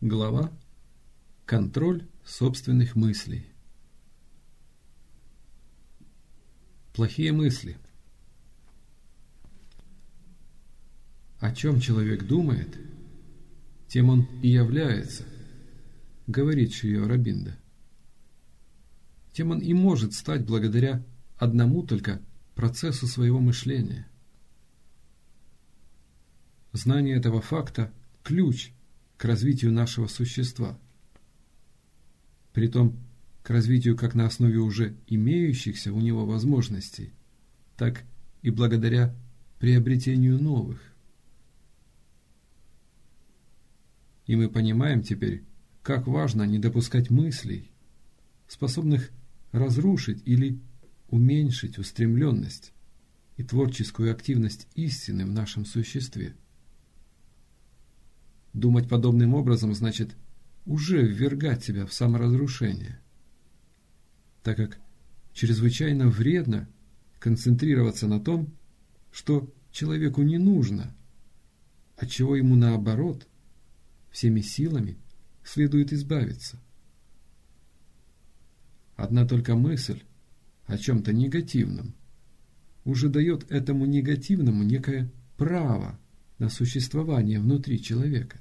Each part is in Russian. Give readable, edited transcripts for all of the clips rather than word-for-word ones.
Глава «Контроль собственных мыслей». Плохие мысли. О чем человек думает, тем он и является, говорит Шри Ауробиндо. Тем он и может стать благодаря одному только процессу своего мышления. Знание этого факта – ключ к развитию нашего существа. Притом к развитию как на основе уже имеющихся у него возможностей, так и благодаря приобретению новых. И мы понимаем теперь, как важно не допускать мыслей, способных разрушить или уменьшить устремленность и творческую активность истины в нашем существе. Думать подобным образом значит уже ввергать себя в саморазрушение, так как чрезвычайно вредно концентрироваться на том, что человеку не нужно, от чего ему наоборот всеми силами следует избавиться. Одна только мысль о чем-то негативном уже дает этому негативному некое право на существование внутри человека.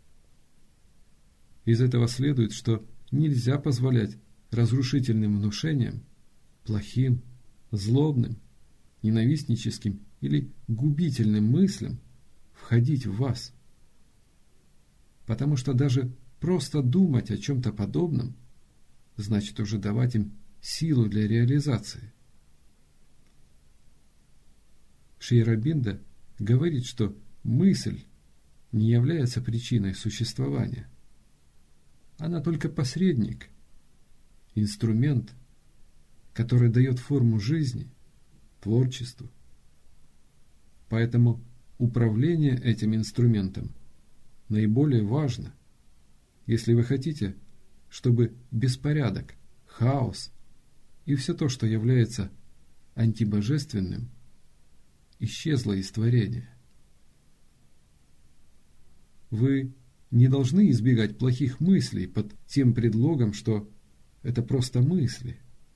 Из этого следует, что нельзя позволять разрушительным внушениям, плохим, злобным, ненавистническим или губительным мыслям входить в вас. Потому что даже просто думать о чем-то подобном значит уже давать им силу для реализации. Шри Ауробиндо говорит, что мысль не является причиной существования. Она только посредник, инструмент, который дает форму жизни, творчеству. Поэтому управление этим инструментом наиболее важно, если вы хотите, чтобы беспорядок, хаос и все то, что является антибожественным, исчезло из творения. Вы не должны избегать плохих мыслей под тем предлогом, что это просто мысли.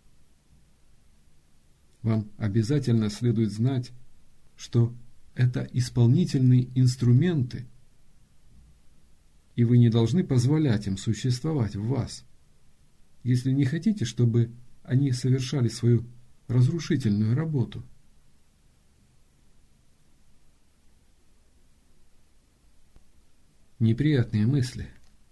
Вам обязательно следует знать, что это исполнительные инструменты, и вы не должны позволять им существовать в вас, если не хотите, чтобы они совершали свою разрушительную работу. Неприятные мысли.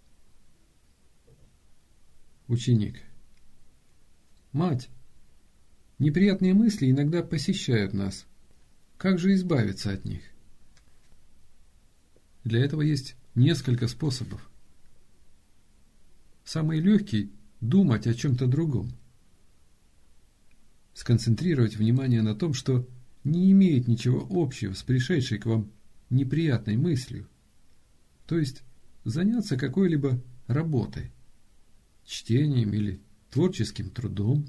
Ученик. Мать, неприятные мысли иногда посещают нас. Как же избавиться от них? Для этого есть несколько способов. Самый легкий – думать о чем-то другом. Сконцентрировать внимание на том, что не имеет ничего общего с пришедшей к вам неприятной мыслью. То есть заняться какой-либо работой, чтением или творческим трудом.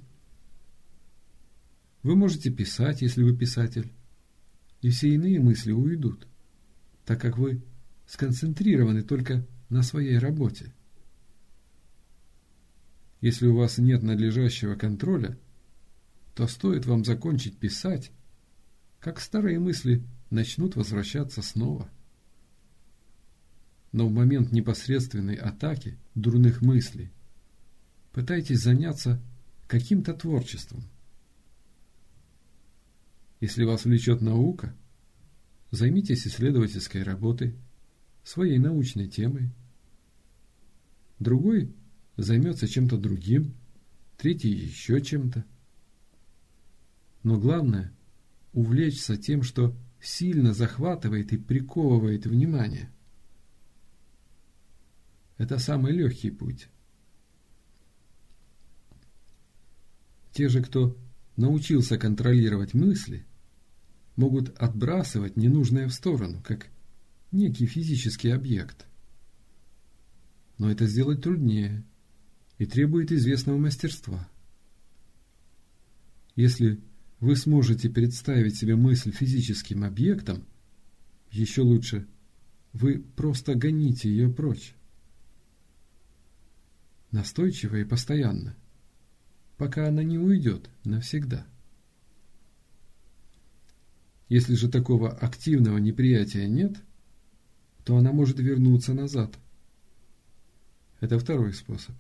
Вы можете писать, если вы писатель, и все иные мысли уйдут, так как вы сконцентрированы только на своей работе. Если у вас нет надлежащего контроля, то стоит вам закончить писать, как старые мысли начнут возвращаться снова. Но в момент непосредственной атаки дурных мыслей пытайтесь заняться каким-то творчеством. Если вас влечет наука, займитесь исследовательской работой, своей научной темой. Другой займется чем-то другим, третий еще чем-то. Но главное – увлечься тем, что сильно захватывает и приковывает внимание. Это самый легкий путь. Те же, кто научился контролировать мысли, могут отбрасывать ненужное в сторону, как некий физический объект. Но это сделать труднее и требует известного мастерства. Если вы сможете представить себе мысль физическим объектом, еще лучше, вы просто гоните ее прочь. настойчиво и постоянно, пока она не уйдет навсегда. Если же такого активного неприятия нет, то она может вернуться назад. Это второй способ.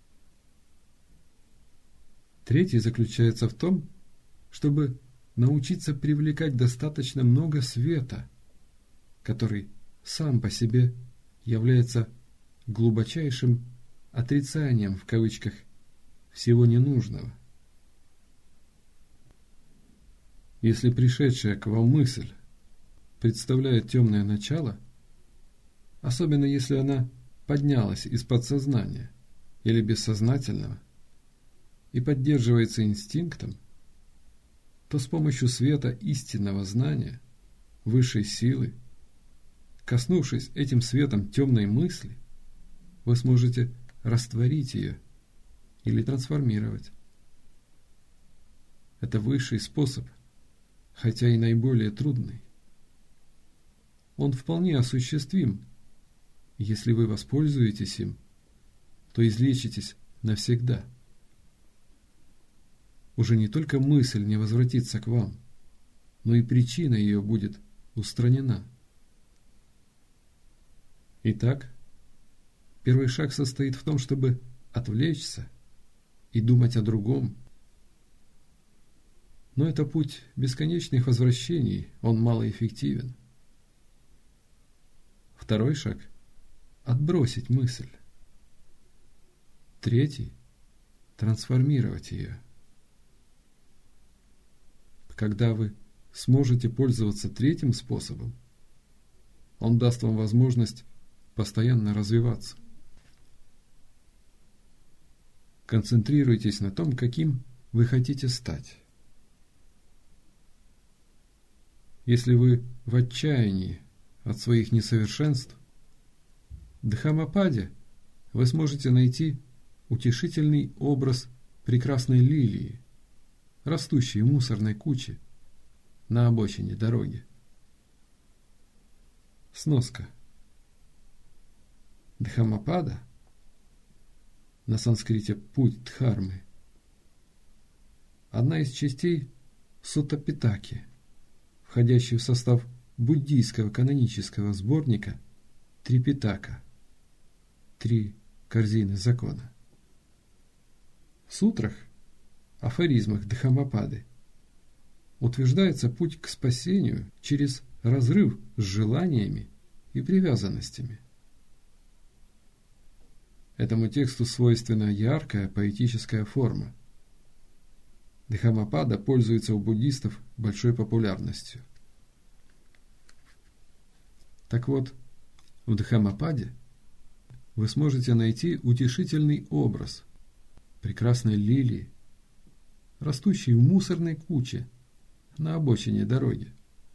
Третий заключается в том, чтобы научиться привлекать достаточно много света, который сам по себе является глубочайшим отрицанием, в кавычках, всего ненужного. Если пришедшая к вам мысль представляет темное начало, особенно если она поднялась из подсознания или бессознательного и поддерживается инстинктом, то с помощью света истинного знания, высшей силы, коснувшись этим светом темной мысли, вы сможете растворить ее или трансформировать. Это высший способ, хотя и наиболее трудный. Он вполне осуществим. Если вы воспользуетесь им, то излечитесь навсегда. Уже не только мысль не возвратится к вам, но и причина ее будет устранена. Итак, первый шаг состоит в том, чтобы отвлечься и думать о другом. Но это путь бесконечных возвращений, он малоэффективен. Второй шаг – отбросить мысль. Третий – трансформировать ее. Когда вы сможете пользоваться третьим способом, он даст вам возможность постоянно развиваться. Концентрируйтесь на том, каким вы хотите стать. Если вы в отчаянии от своих несовершенств, в Дхаммападе вы сможете найти утешительный образ прекрасной лилии, растущей в мусорной куче на обочине дороги. Сноска. Дхаммапада, на санскрите путь Дхармы, одна из частей Сутта Питаки, входящей в состав буддийского канонического сборника Трипитака, 3 корзины закона. В сутрах, афоризмах Дхаммапады, утверждается путь к спасению через разрыв с желаниями и привязанностями. Этому тексту свойственна яркая поэтическая форма. Дхаммапада пользуется у буддистов большой популярностью. Так вот, в Дхаммападе вы сможете найти утешительный образ прекрасной лилии, растущей в мусорной куче на обочине дороги.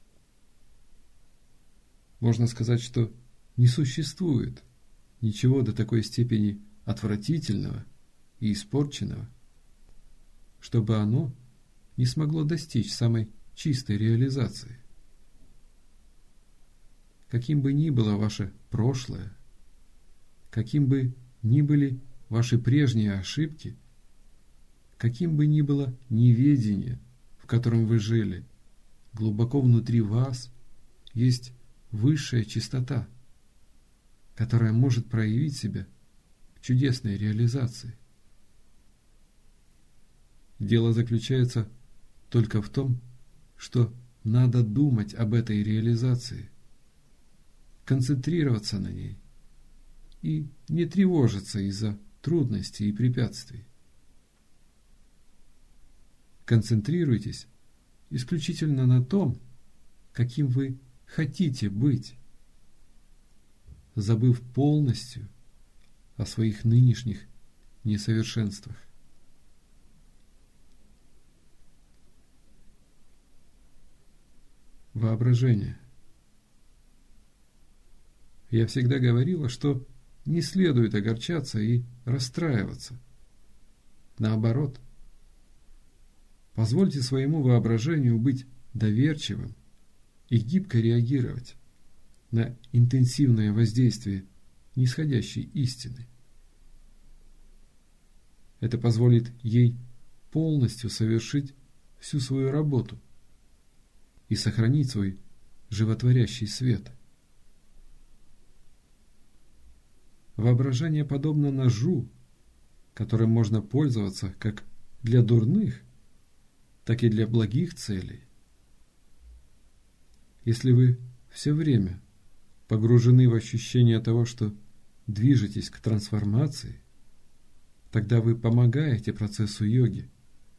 Можно сказать, что не существует ничего до такой степени отвратительного и испорченного, чтобы оно не смогло достичь самой чистой реализации. Каким бы ни было ваше прошлое, каким бы ни были ваши прежние ошибки, каким бы ни было неведение, в котором вы жили, глубоко внутри вас есть высшая чистота, которая может проявить себя в чудесной реализации. Дело заключается только в том, что надо думать об этой реализации, концентрироваться на ней и не тревожиться из-за трудностей и препятствий. Концентрируйтесь исключительно на том, каким вы хотите быть, забыв полностью о своих нынешних несовершенствах. Воображение. Я всегда говорила, что не следует огорчаться и расстраиваться. Наоборот, позвольте своему воображению быть доверчивым и гибко реагировать на интенсивное воздействие нисходящей истины. Это позволит ей полностью совершить всю свою работу и сохранить свой животворящий свет. Воображение подобно ножу, которым можно пользоваться как для дурных, так и для благих целей. Если вы все время погружены в ощущение того, что движетесь к трансформации, тогда вы помогаете процессу йоги.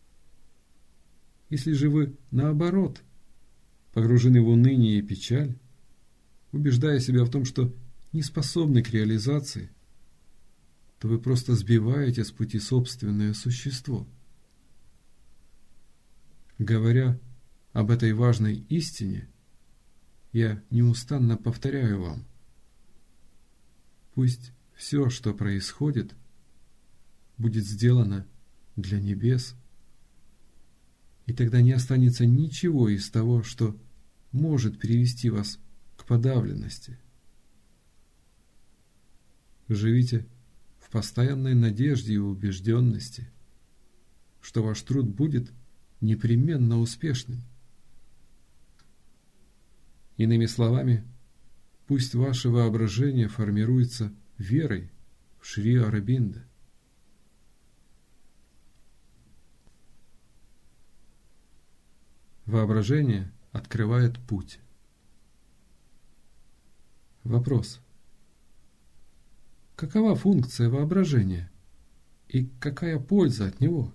Если же вы, наоборот, погружены в уныние и печаль, убеждая себя в том, что не способны к реализации, то вы просто сбиваете с пути собственное существо. Говоря об этой важной истине, я неустанно повторяю вам: пусть все, что происходит, будет сделано для небес, и тогда не останется ничего из того, что может привести вас к подавленности. Живите в постоянной надежде и убежденности, что ваш труд будет непременно успешным. Иными словами, пусть ваше воображение формируется верой в Шри Ауробиндо. Воображение открывает путь. Вопрос. Какова функция воображения и какая польза от него?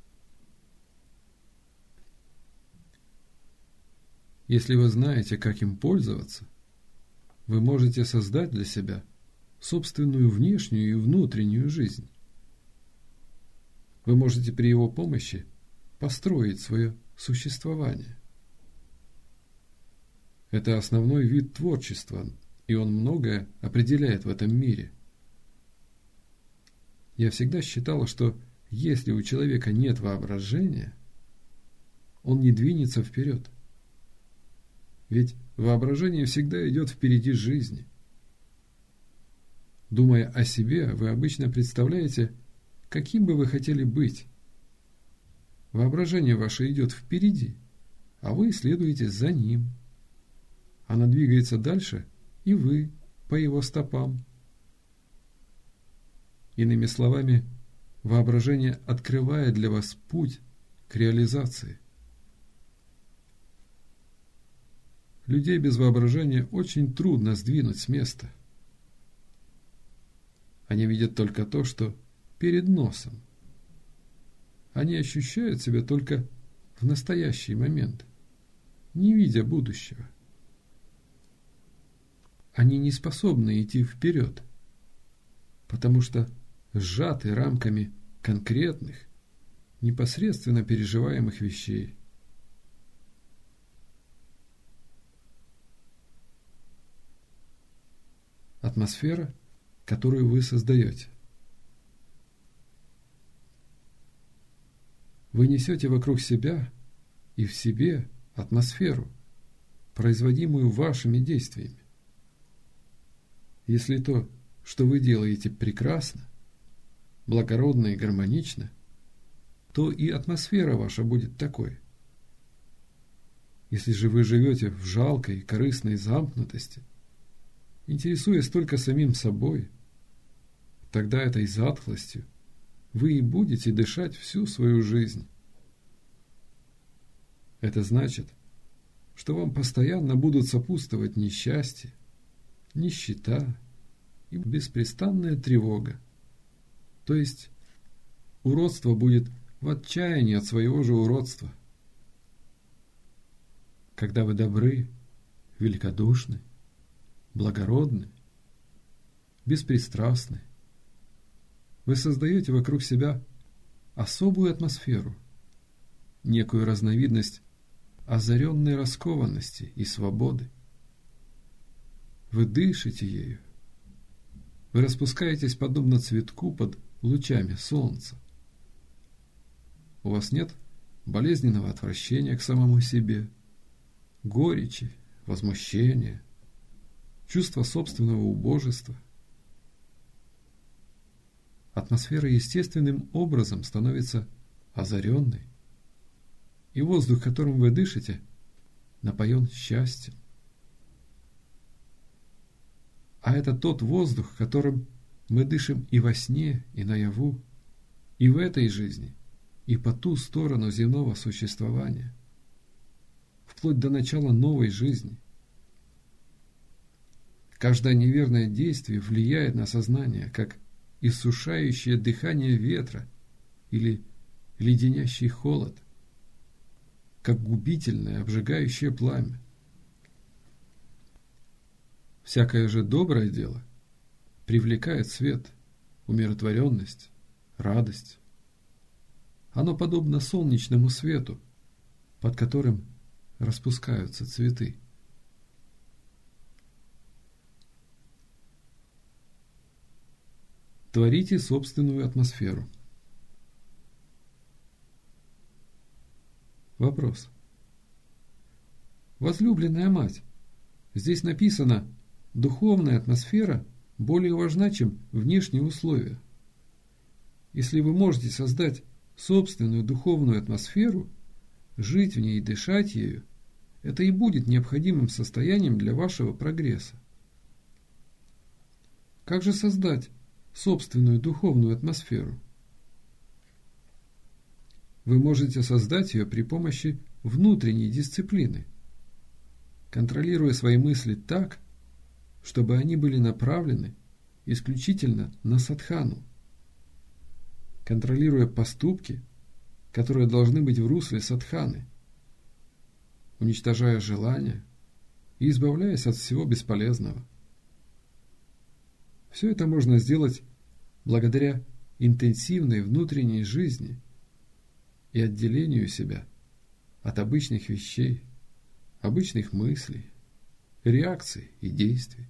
Если вы знаете, как им пользоваться, вы можете создать для себя собственную внешнюю и внутреннюю жизнь. Вы можете при его помощи построить свое существование. Это основной вид творчества, и он многое определяет в этом мире. Я всегда считала, что если у человека нет воображения, он не двинется вперед. Ведь воображение всегда идет впереди жизни. Думая о себе, вы обычно представляете, каким бы вы хотели быть. Воображение ваше идет впереди, а вы следуете за ним. Оно двигается дальше, и вы по его стопам. Иными словами, воображение открывает для вас путь к реализации. Людей без воображения очень трудно сдвинуть с места. Они видят только то, что перед носом. Они ощущают себя только в настоящий момент, не видя будущего. Они не способны идти вперед, потому что сжаты рамками конкретных, непосредственно переживаемых вещей. Атмосфера, которую вы создаете. Вы несете вокруг себя и в себе атмосферу, производимую вашими действиями. Если то, что вы делаете, прекрасно, благородно и гармонично, то и атмосфера ваша будет такой. Если же вы живете в жалкой, корыстной замкнутости, интересуясь только самим собой, тогда этой затхлостью вы и будете дышать всю свою жизнь. Это значит, что вам постоянно будут сопутствовать несчастье, нищета и беспрестанная тревога. То есть уродство будет в отчаянии от своего же уродства. Когда вы добры, великодушны, благородны, беспристрастны, вы создаете вокруг себя особую атмосферу, некую разновидность озаренной раскованности и свободы. Вы дышите ею. Вы распускаетесь подобно цветку под лучами солнца. У вас нет болезненного отвращения к самому себе, горечи, возмущения, чувства собственного убожества. атмосфера естественным образом становится озаренной, и воздух, которым вы дышите, напоен счастьем. А это тот воздух, которым мы дышим и во сне, и наяву, и в этой жизни, и по ту сторону земного существования, вплоть до начала новой жизни. Каждое неверное действие влияет на сознание, как иссушающее дыхание ветра или леденящий холод, как губительное обжигающее пламя. Всякое же доброе дело привлекает свет, умиротворенность, радость. Оно подобно солнечному свету, под которым распускаются цветы. Творите собственную атмосферу. Вопрос. Возлюбленная мать, здесь написано: духовная атмосфера более важна, чем внешние условия. Если вы можете создать собственную духовную атмосферу, жить в ней и дышать ею, это и будет необходимым состоянием для вашего прогресса. Как же создать собственную духовную атмосферу? Вы можете создать ее при помощи внутренней дисциплины, контролируя свои мысли так, чтобы они были направлены исключительно на садхану, контролируя поступки, которые должны быть в русле садханы, уничтожая желания и избавляясь от всего бесполезного. Все это можно сделать благодаря интенсивной внутренней жизни и отделению себя от обычных вещей, обычных мыслей, реакций и действий.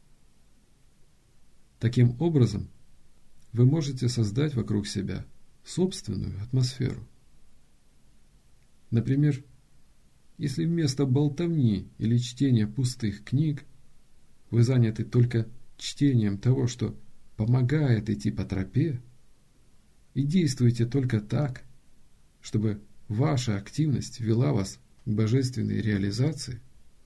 Таким образом, вы можете создать вокруг себя собственную атмосферу. Например, если вместо болтовни или чтения пустых книг вы заняты только чтением того, что помогает идти по тропе, и действуете только так, чтобы ваша активность вела вас к божественной реализации,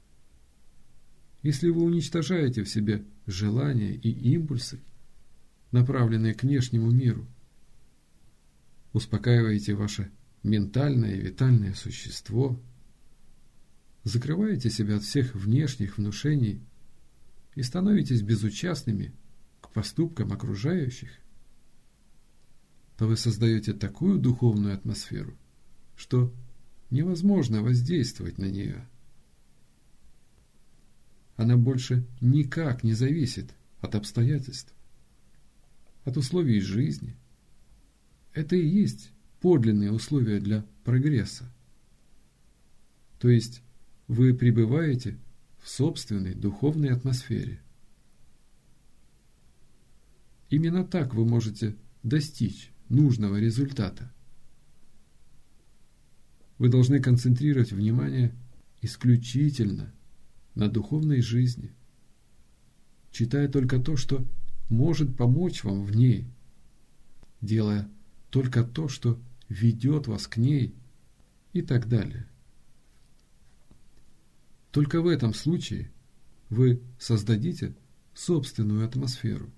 если вы уничтожаете в себе желания и импульсы, направленные к внешнему миру, успокаиваете ваше ментальное и витальное существо, закрываете себя от всех внешних внушений и становитесь безучастными к поступкам окружающих, то вы создаете такую духовную атмосферу, что невозможно воздействовать на нее. Она больше никак не зависит от обстоятельств, от условий жизни. Это и есть подлинные условия для прогресса. То есть вы пребываете в собственной духовной атмосфере. Именно так вы можете достичь нужного результата. Вы должны концентрировать внимание исключительно на духовной жизни, читая только то, что может помочь вам в ней, делая только то, что ведет вас к ней, и так далее. Только в этом случае вы создадите собственную атмосферу.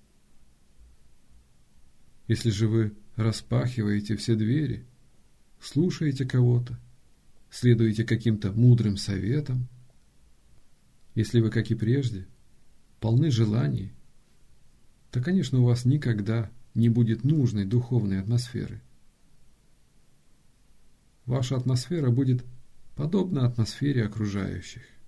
Если же вы распахиваете все двери, слушаете кого-то, следуете каким-то мудрым советам, если вы, как и прежде, полны желаний, то, конечно, у вас никогда не будет нужной духовной атмосферы. Ваша атмосфера будет подобна атмосфере окружающих.